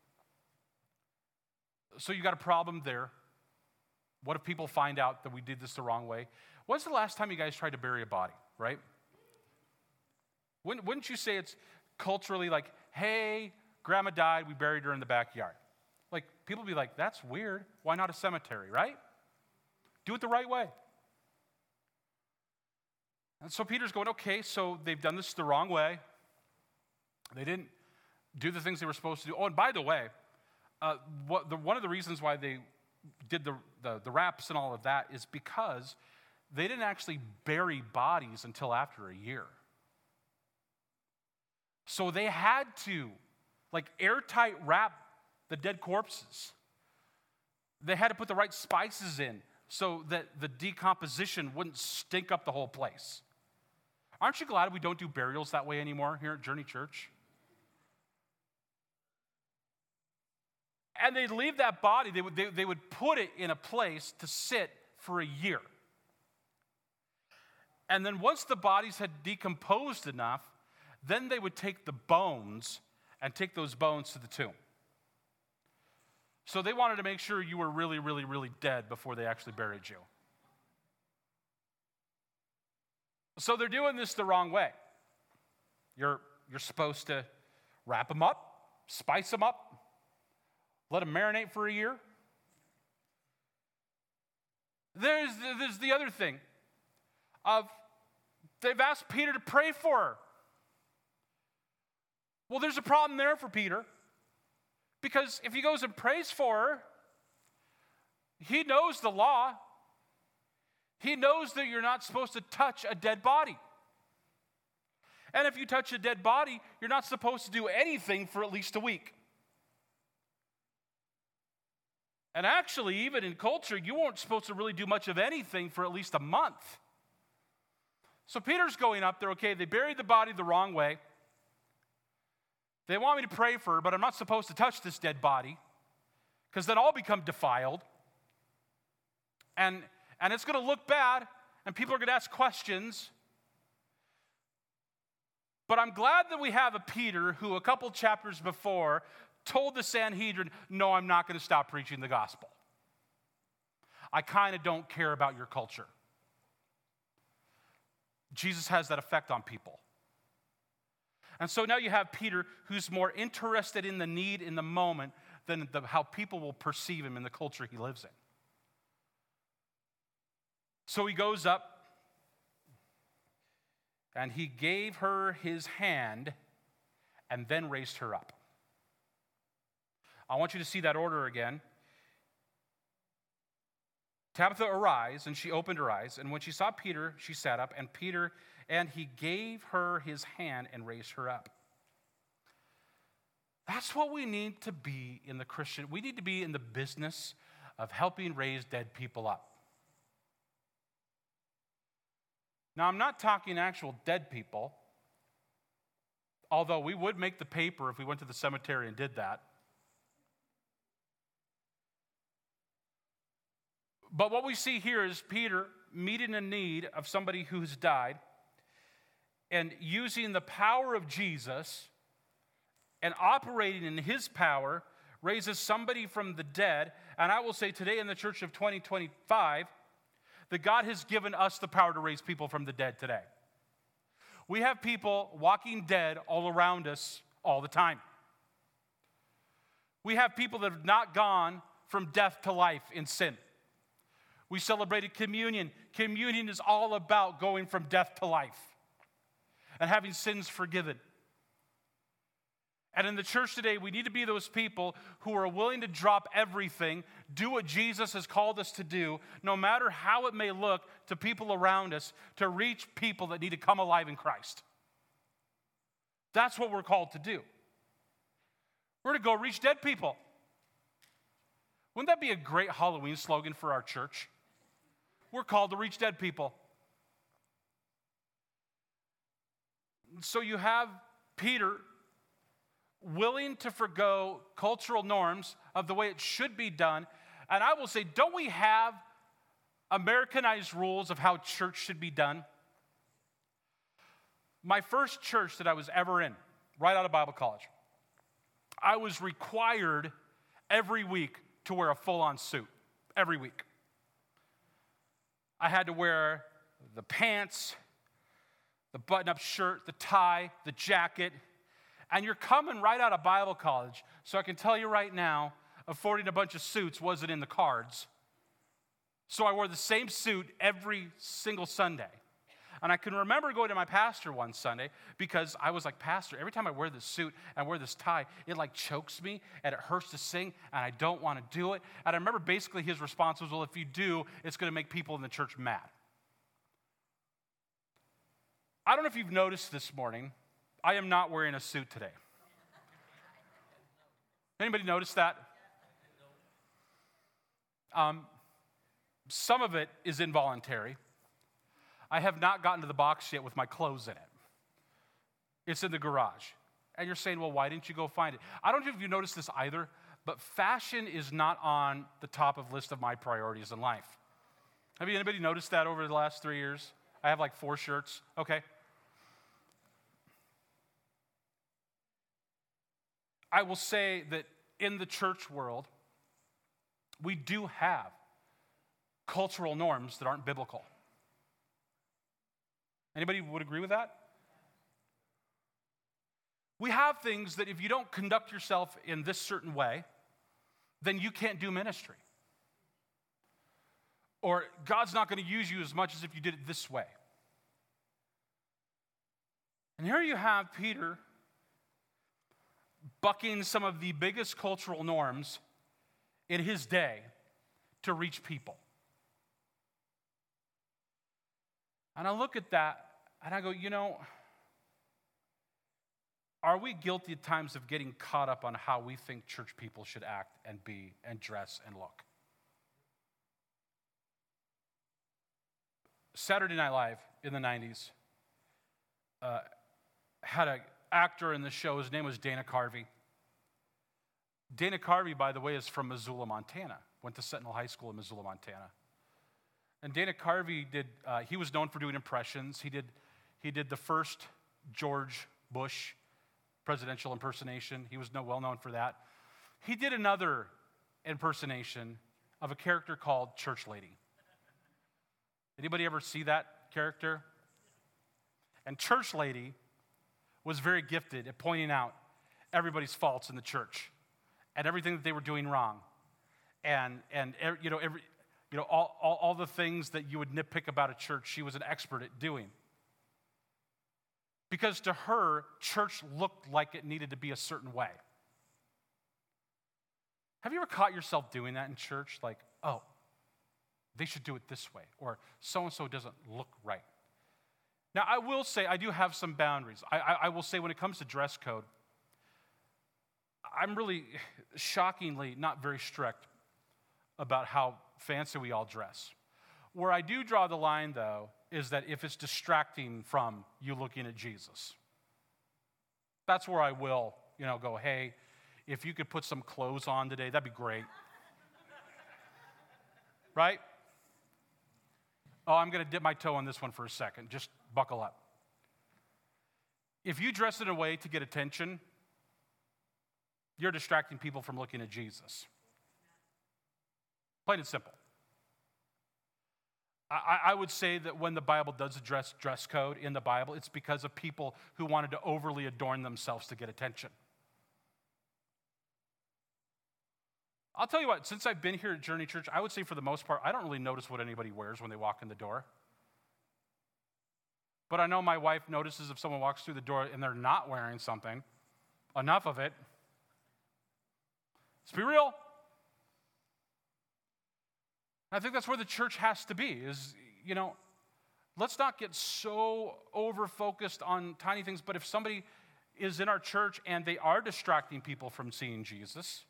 So you got a problem there. What if people find out that we did this the wrong way? When's the last time you guys tried to bury a body, right? Wouldn't, wouldn't you say it's culturally like, hey, grandma died, we buried her in the backyard? Like, people be like, that's weird. Why not a cemetery, right? Do it the right way. And so Peter's going, okay, so they've done this the wrong way. They didn't do the things they were supposed to do. Oh, and by the way, uh, what, the, one of the reasons why they did the, the, the wraps and all of that is because they didn't actually bury bodies until after a year. So they had to, like, airtight wrap the dead corpses. They had to put the right spices in so that the decomposition wouldn't stink up the whole place. Aren't you glad we don't do burials that way anymore here at Journey Church? And they'd leave that body, they would, they, they would put it in a place to sit for a year. And then once the bodies had decomposed enough, then they would take the bones and take those bones to the tomb. So they wanted to make sure you were really, really, really dead before they actually buried you. So they're doing this the wrong way. You're, you're supposed to wrap them up, spice them up, let them marinate for a year. There's, there's the other thing of they've asked Peter to pray for her. Well, there's a problem there for Peter, because if he goes and prays for her, he knows the law. He knows that you're not supposed to touch a dead body. And if you touch a dead body, you're not supposed to do anything for at least a week. And actually, even in culture, you weren't supposed to really do much of anything for at least a month. So Peter's going up there, okay, they buried the body the wrong way. They want me to pray for her, but I'm not supposed to touch this dead body, because then I'll become defiled. And, and it's going to look bad, and people are going to ask questions. But I'm glad that we have a Peter who a couple chapters before told the Sanhedrin, no, I'm not going to stop preaching the gospel. I kind of don't care about your culture. Jesus has that effect on people. And so now you have Peter who's more interested in the need in the moment than the, how people will perceive him in the culture he lives in. So he goes up and he gave her his hand and then raised her up. I want you to see that order again. Tabitha, arise, and she opened her eyes, and when she saw Peter, she sat up, and Peter, and he gave her his hand and raised her up. That's what we need to be in the Christian. We need to be in the business of helping raise dead people up. Now, I'm not talking actual dead people, although we would make the paper if we went to the cemetery and did that. But what we see here is Peter meeting a need of somebody who has died and using the power of Jesus and operating in his power raises somebody from the dead. And I will say today in the church of twenty twenty-five that God has given us the power to raise people from the dead today. We have people walking dead all around us all the time. We have people that have not gone from death to life in sin. We celebrated communion. Communion is all about going from death to life and having sins forgiven. And in the church today, we need to be those people who are willing to drop everything, do what Jesus has called us to do, no matter how it may look to people around us, to reach people that need to come alive in Christ. That's what we're called to do. We're to go reach dead people. Wouldn't that be a great Halloween slogan for our church? We're called to reach dead people. So you have Peter willing to forgo cultural norms of the way it should be done. And I will say, don't we have Americanized rules of how church should be done? My first church that I was ever in, right out of Bible college, I was required every week to wear a full-on suit, every week. I had to wear the pants, the button-up shirt, the tie, the jacket, and you're coming right out of Bible college, so I can tell you right now, affording a bunch of suits wasn't in the cards. So I wore the same suit every single Sunday. And I can remember going to my pastor one Sunday because I was like, Pastor, every time I wear this suit and wear this tie, it like chokes me and it hurts to sing and I don't want to do it. And I remember basically his response was, well, if you do, it's going to make people in the church mad. I don't know if you've noticed this morning, I am not wearing a suit today. Anybody notice that? Um, some of it is involuntary. I have not gotten to the box yet with my clothes in it. It's in the garage. And you're saying, well, why didn't you go find it? I don't know if you noticed this either, but fashion is not on the top of list of my priorities in life. Have you anybody noticed that over the last three years? I have like four shirts. Okay. I will say that in the church world, we do have cultural norms that aren't biblical. Anybody would agree with that? We have things that if you don't conduct yourself in this certain way, then you can't do ministry. Or God's not going to use you as much as if you did it this way. And here you have Peter bucking some of the biggest cultural norms in his day to reach people. And I look at that and I go, you know, are we guilty at times of getting caught up on how we think church people should act and be and dress and look? Saturday Night Live in the nineties uh, had an actor in the show. His name was Dana Carvey. Dana Carvey, by the way, is from Missoula, Montana. Went to Sentinel High School in Missoula, Montana. And Dana Carvey did, uh, he was known for doing impressions. He did, he did the first George Bush presidential impersonation. He was no, well known for that. He did another impersonation of a character called Church Lady. Anybody ever see that character? And Church Lady was very gifted at pointing out everybody's faults in the church and everything that they were doing wrong. And, and you know, every, you know all, all, all the things that you would nitpick about a church, she was an expert at doing. Because to her, church looked like it needed to be a certain way. Have you ever caught yourself doing that in church? Like, oh, they should do it this way, or so-and-so doesn't look right. Now, I will say I do have some boundaries. I, I, I will say when it comes to dress code, I'm really shockingly not very strict about how fancy we all dress. Where I do draw the line, though, is that if it's distracting from you looking at Jesus, that's where I will, you know, go, hey, if you could put some clothes on today, that'd be great. Right? Oh, I'm going to dip my toe on this one for a second. Just buckle up. If you dress in a way to get attention, you're distracting people from looking at Jesus. Plain and simple. I, I would say that when the Bible does address dress code in the Bible, it's because of people who wanted to overly adorn themselves to get attention. I'll tell you what, since I've been here at Journey Church, I would say for the most part, I don't really notice what anybody wears when they walk in the door. But I know my wife notices if someone walks through the door and they're not wearing something. Enough of it. Let's be real. I think that's where the church has to be, is, you know, let's not get so over-focused on tiny things, but if somebody is in our church and they are distracting people from seeing Jesus,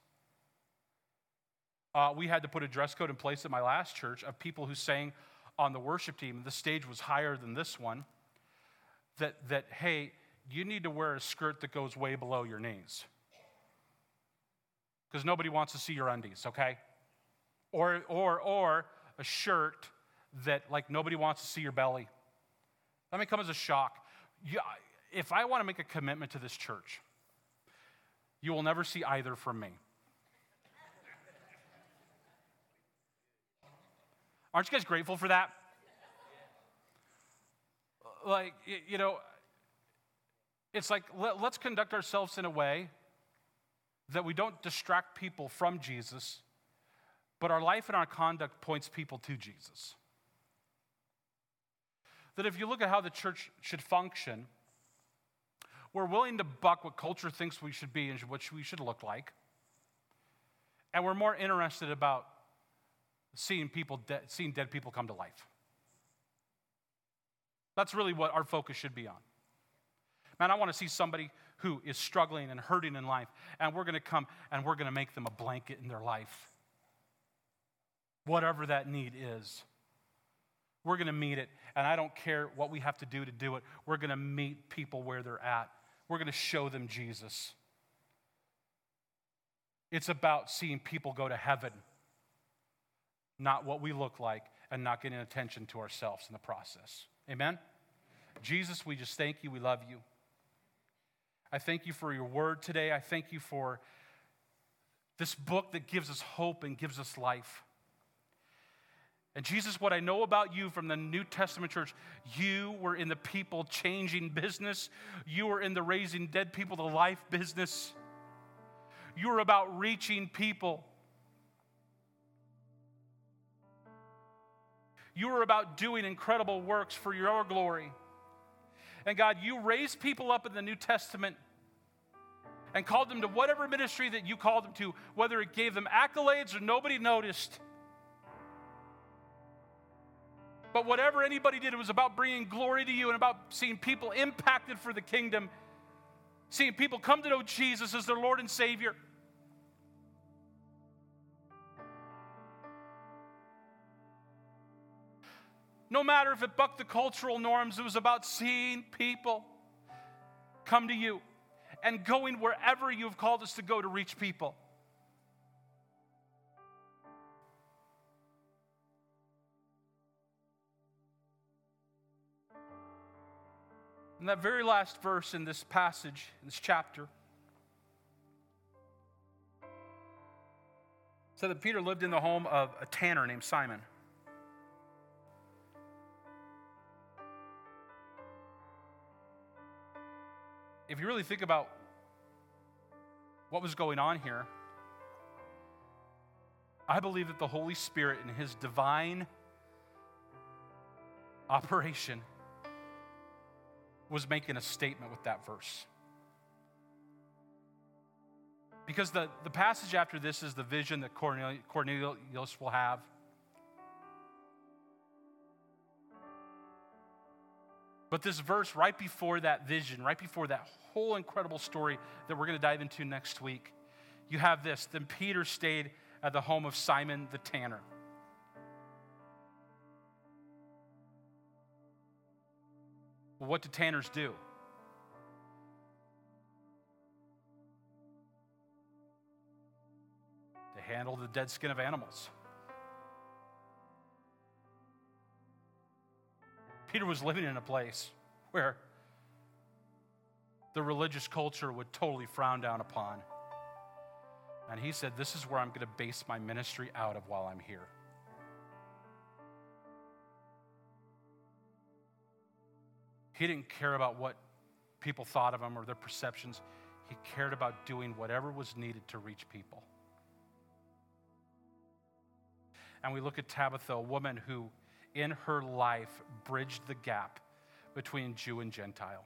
uh, we had to put a dress code in place at my last church of people who sang on the worship team. The stage was higher than this one, that, that hey, you need to wear a skirt that goes way below your knees because nobody wants to see your undies, okay? Or, or, or a shirt that, like, nobody wants to see your belly. That may come as a shock. You, if I want to make a commitment to this church, you will never see either from me. Aren't you guys grateful for that? Like, you know, it's like, let, let's conduct ourselves in a way that we don't distract people from Jesus, but our life and our conduct points people to Jesus. That if you look at how the church should function, we're willing to buck what culture thinks we should be and what we should look like. And we're more interested about seeing people, de- seeing dead people come to life. That's really what our focus should be on. Man, I want to see somebody who is struggling and hurting in life, and we're going to come and we're going to make them a blanket in their life. Whatever that need is, we're going to meet it, and I don't care what we have to do to do it. We're going to meet people where they're at. We're going to show them Jesus. It's about seeing people go to heaven, not what we look like, and not getting attention to ourselves in the process. Amen? Jesus, we just thank you. We love you. I thank you for your word today. I thank you for this book that gives us hope and gives us life. And Jesus, what I know about you from the New Testament church, you were in the people changing business. You were in the raising dead people to life business. You were about reaching people. You were about doing incredible works for your glory. And God, you raised people up in the New Testament and called them to whatever ministry that you called them to, whether it gave them accolades or nobody noticed. But whatever anybody did, it was about bringing glory to you and about seeing people impacted for the kingdom, seeing people come to know Jesus as their Lord and Savior. No matter if it bucked the cultural norms, it was about seeing people come to you and going wherever you have called us to go to reach people. In that very last verse in this passage, in this chapter, said that Peter lived in the home of a tanner named Simon. If you really think about what was going on here, I believe that the Holy Spirit in his divine operation was making a statement with that verse. Because the, the passage after this is the vision that Cornelius, Cornelius will have. But this verse right before that vision, right before that whole incredible story that we're going to dive into next week, you have this. Then Peter stayed at the home of Simon the tanner. Well, what do tanners do? They handle the dead skin of animals. Peter was living in a place where the religious culture would totally frown down upon. And he said, this is where I'm going to base my ministry out of while I'm here. He didn't care about what people thought of him or their perceptions. He cared about doing whatever was needed to reach people. And we look at Tabitha, a woman who in her life bridged the gap between Jew and Gentile.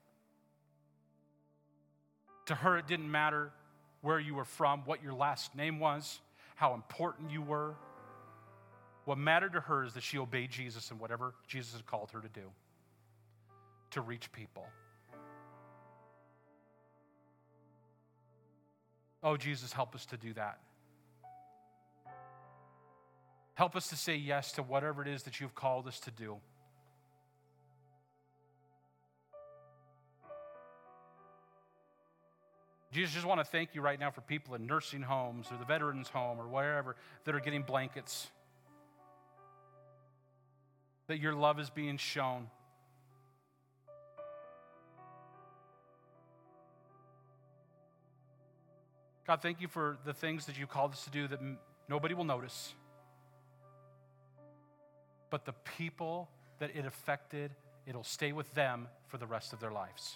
To her, it didn't matter where you were from, what your last name was, how important you were. What mattered to her is that she obeyed Jesus in whatever Jesus had called her to do, to reach people. Oh, Jesus, help us to do that. Help us to say yes to whatever it is that you've called us to do. Jesus, just want to thank you right now for people in nursing homes or the veterans' home or wherever that are getting blankets. That your love is being shown. God, thank you for the things that you called us to do that m- nobody will notice. But the people that it affected, it'll stay with them for the rest of their lives.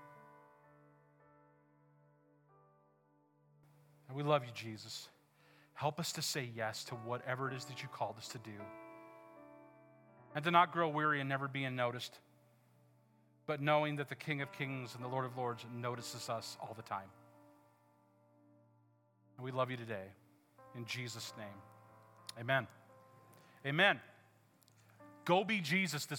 And we love you, Jesus. Help us to say yes to whatever it is that you called us to do. And to not grow weary and never being noticed, but knowing that the King of Kings and the Lord of Lords notices us all the time. And we love you today. In Jesus' name, amen. Amen. Go be Jesus this